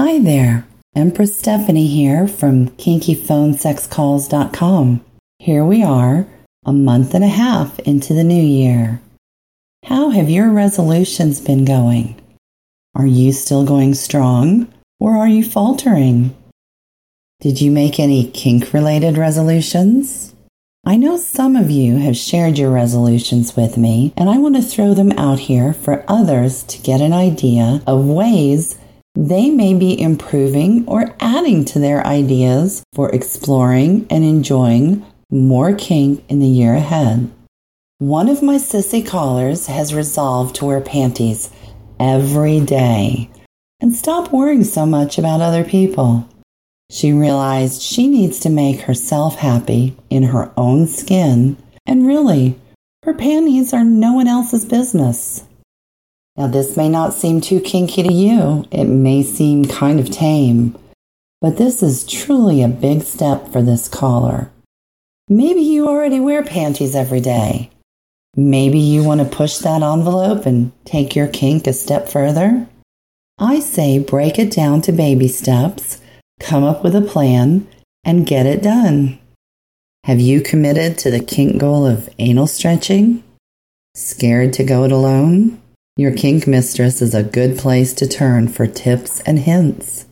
Hi there, Empress Stephanie here from KinkyPhoneSexCalls.com. Here we are, a month and a half into the new year. How have your resolutions been going? Are you still going strong, or are you faltering? Did you make any kink-related resolutions? I know some of you have shared your resolutions with me, and I want to throw them out here for others to get an idea of ways they may be improving or adding to their ideas for exploring and enjoying more kink in the year ahead. One of my sissy callers has resolved to wear panties every day and stop worrying so much about other people. She realized she needs to make herself happy in her own skin, and really, her panties are no one else's business. Now, this may not seem too kinky to you. It may seem kind of tame, but this is truly a big step for this caller. Maybe you already wear panties every day. Maybe you want to push that envelope and take your kink a step further. I say break it down to baby steps, come up with a plan, and get it done. Have you committed to the kink goal of anal stretching? Scared to go it alone? Your kink mistress is a good place to turn for tips and hints.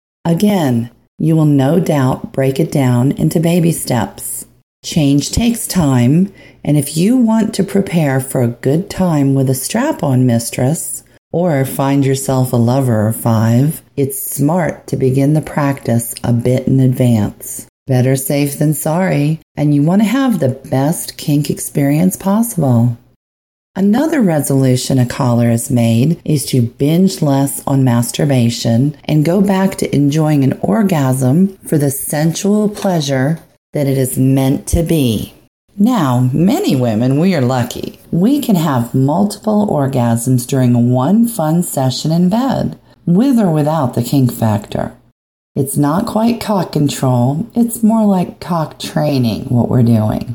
Again, you will no doubt break it down into baby steps. Change takes time, and if you want to prepare for a good time with a strap-on mistress, or find yourself a lover or 5, it's smart to begin the practice a bit in advance. Better safe than sorry, and you want to have the best kink experience possible. Another resolution a caller has made is to binge less on masturbation and go back to enjoying an orgasm for the sensual pleasure that it is meant to be. Now, many women, we are lucky. We can have multiple orgasms during one fun session in bed, with or without the kink factor. It's not quite cock control, it's more like cock training, what we're doing.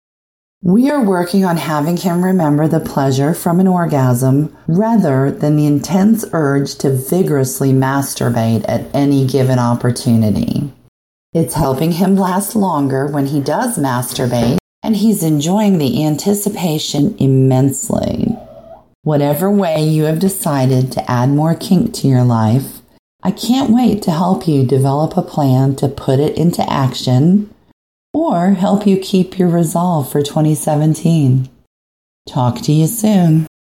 We are working on having him remember the pleasure from an orgasm rather than the intense urge to vigorously masturbate at any given opportunity. It's helping him last longer when he does masturbate, and he's enjoying the anticipation immensely. Whatever way you have decided to add more kink to your life, I can't wait to help you develop a plan to put it into action or help you keep your resolve for 2017. Talk to you soon.